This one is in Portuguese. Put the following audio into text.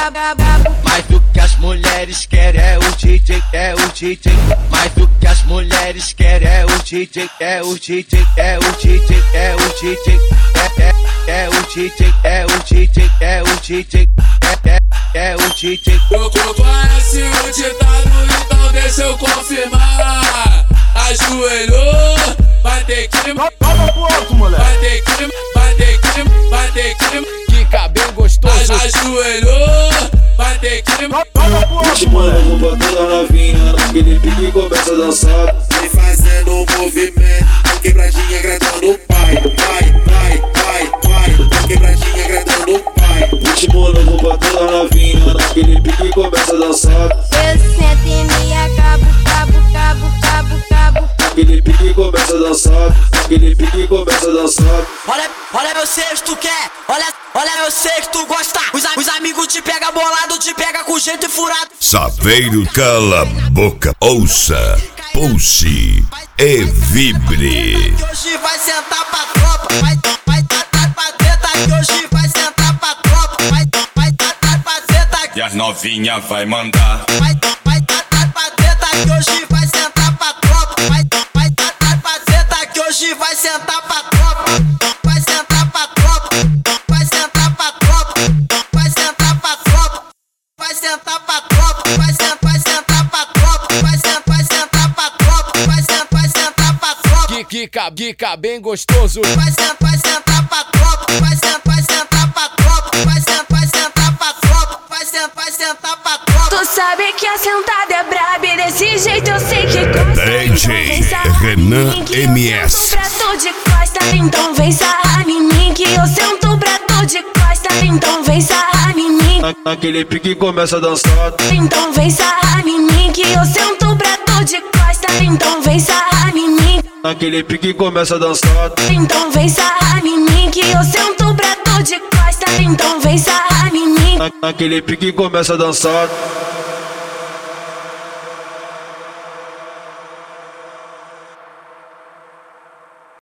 Mas o que as mulheres querem é o DJ, é o DJ. Mas o que as mulheres querem é o DJ, é o DJ, é o DJ, é o DJ. É o DJ, é o DJ, é o DJ. É o DJ. Eu conheci o ditado, então deixa eu confirmar. Ajoelhou, vai ter que vai ter que, vai ter que, vai ter que. Que cabelo gostoso. Ajoelhou, vai ter que. Mano, vou botar na novinha, naquele pique começa a dançar. Vem fazendo um movimento, quebradinha gritando pai, pai, pai, pai, pai. Quebradinha gritando pai. Mano, vou botar na novinha, naquele pique começa a dançar. Eu sento e me acabo, cabo, cabo, cabo, cabo. Aquele pique começa a dançar, aquele pique começa a dançar. Olha meu sei tu quer, olha eu sei que tu gosta. Os amigos te pega bolado, te pega com jeito e furado. Saveiro cala a boca, ouça, pulse e vibre. Que hoje vai sentar pra tropa, vai tatar pra treta. Que hoje vai sentar pra tropa, vai tatar pra treta. E as novinha vai mandar. Vai tatar pra treta. Que hoje vai sentar pra tropa, vai tatar pra treta. Que hoje vai sentar pra tropa, vai sentar pra tropa, vai sentar pra tropa, vai sentar pra tropa, vai sentar pra tropa, vai sentar pra tropa, vai sentar pra tropa, vai sentar pra tropa. Que bem gostoso. Vai sentar pra tropa, vai sentar pra tropa, vai sentar pra tropa, vai sentar pra tropa. Tu sabe que a sentada é braba e desse jeito eu sei que gosta. DJ Renan MS. De costa, então vem sarrar em mim que eu sento pra tu de costa, então vem sarrar em mim. Naquele pique começa a dançar. Então vem sarrar em mim que eu sento pra tu de costa, então vem sarrar em mim. Naquele pique começa a dançar. Então vem sarrar em mim que eu sento pra tu de costa, então vem sarrar em mim. Naquele pique começa a dançar.